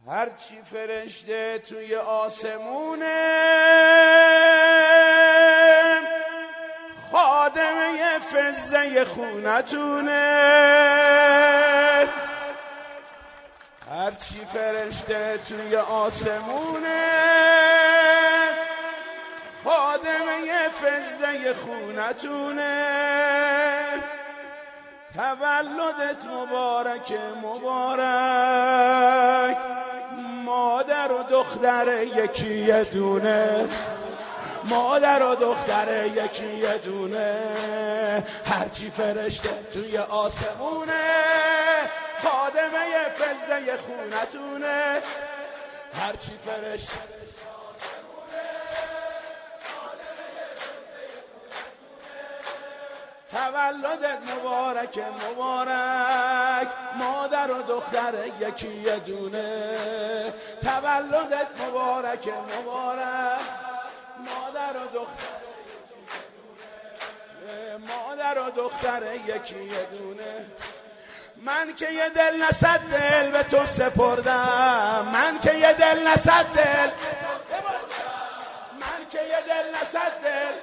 هرچی فرشته توی آسمونه خادمه فزه خونتونه. هرچی فرشته توی آسمونه خادمه فزه خونتونه. تولدت مبارک مبارک، مادر و دختر یکی دونه، مادر و دختر یکی دونه. هرچی فرشته توی آسمونه خادمه فزه خونتونه. هرچی فرشته تولدت مبارک مبارک، مادر و دختر یکی دونه. تولدت مبارک مبارک، مادر و دختر مادر و دختر یکی دونه. من که یه دل نصد دل به تو سپردم، من که یه دل نصد دل، من که یه دل نصد دل،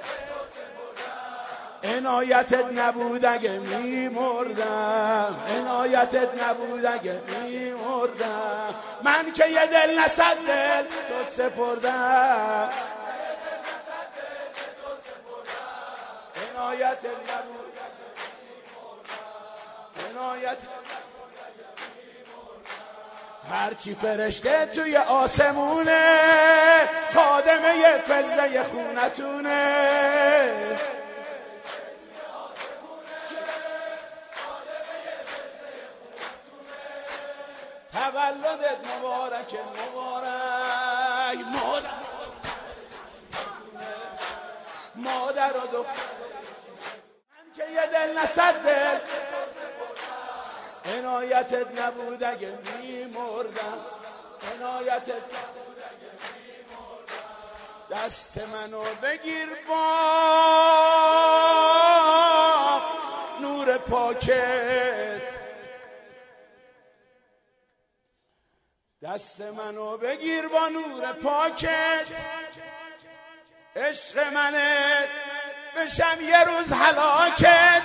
عنایتت نبود اگه میمردم، عنایتت نبود اگه میمردم. من که یه دل نصد دل تو سپردم، عنایتت نبود عنایت. هرچی فرشته توی آسمونه خادمه فزه خونتونه. تولدت مبارک مبارک، مادر و دختر. من که یه دل نصد دل، عنایتت نبود اگه میمردم، عنایتت نبود اگه میمردم. دست منو بگیر با نور پاکت، دست منو بگیر با نور پاکت. عشق منت بشم یه روز هلاکت.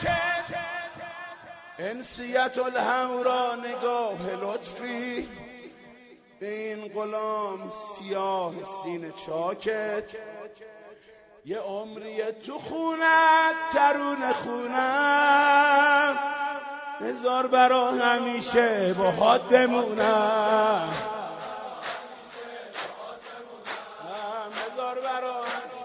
انسیت الهورا نگاه لطفی به این غلام سیاه سینه چاکت. یه عمری تو خونت ترون خونم، بذار برا همیشه باهات بمونم، بذار برا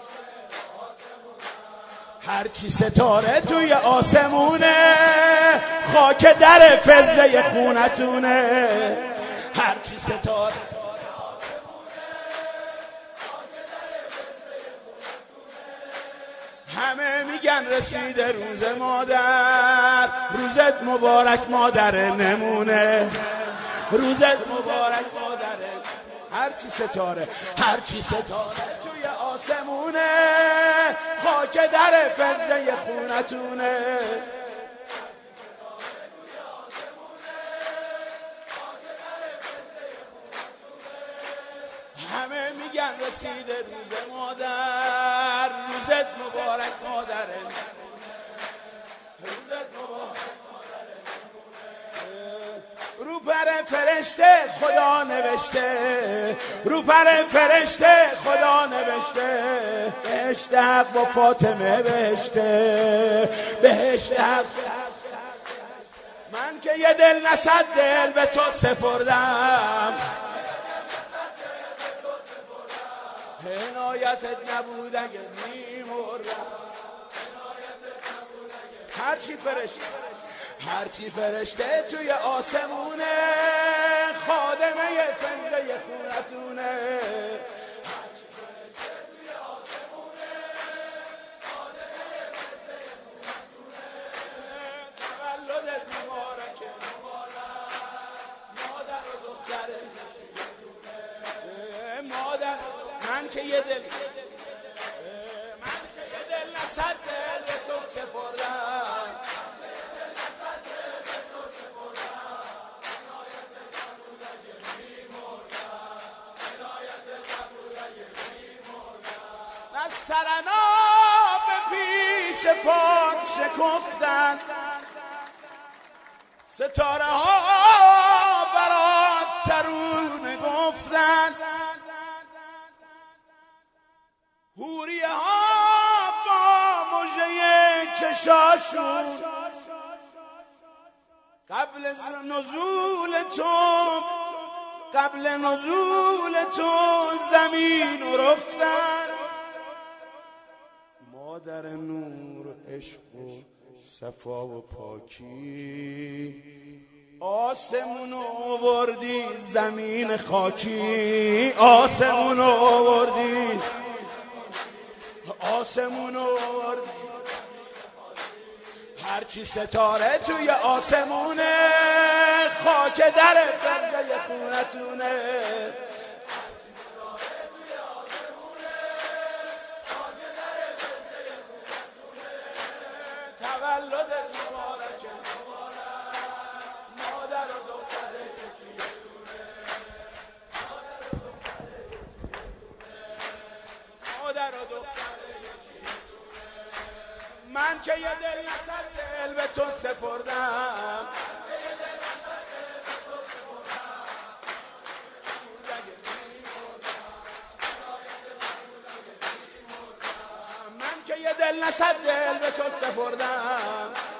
هرچی ستاره توی آسمونه خاک در فزه خونتونه. هرچی ستاره همه میگن رسیده روز مادر، روزت مبارک مادر نمونه، روزت مبارک مادر. هرچی ستاره، هرچی ستاره توی آسمونه خاک در فزه خونتونه. همه میگن رسیده روز مادر، روزت مبارک مادر، روزت مبارک مادر. رو پر فرشته خدا نوشته، رو پر فرشته خدا نوشته. بهشت حق با فاطمه بهشته، بهشت حق. من که یه دل نصد دل به تو سپردم، عنایتت نبود اگه میمردم. هرچی فرشته، هرچی فرشته توی آسمونه خادمه فزه خونتونه. هرچی فرشته توی آسمونه خادمه فزه خونتونه. تولدت مبارک مادر و دختر مادر. من که یه دل، من که یه دل نصد دل به تو سپردم، سرنا به پیش پاک شکفتند، ستاره ها برات ترونه گفتند، حوریه ها با مژه چشاشون قبل نزول تو زمین رو رفتن. مادر نور عشق و صفا و پاکی، آسمون آوردی زمین خاکی، آسمون آوردی، آسمون آوردی. هرچی ستاره توی آسمونه، خاک در فضای خونتونه. تولدت مبارک، مادر و دختر یکیتونه، مادر و دختر یکیتونه. من که یه دل نصد دل به تو سپردم، من که یه دل نصد دل به تو سپردم.